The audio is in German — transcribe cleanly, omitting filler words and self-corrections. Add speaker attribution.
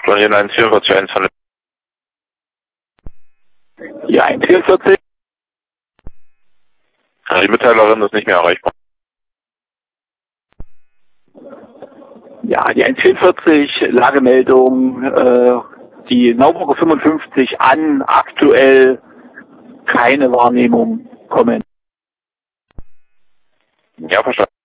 Speaker 1: Stornieren 144 von
Speaker 2: Ja, 144.
Speaker 1: die Mitteilerin ist nicht mehr erreichbar.
Speaker 2: Ja, die 144, Lagemeldung, die Nauburger 55 an, aktuell keine Wahrnehmung kommen.
Speaker 1: Ja, verstanden.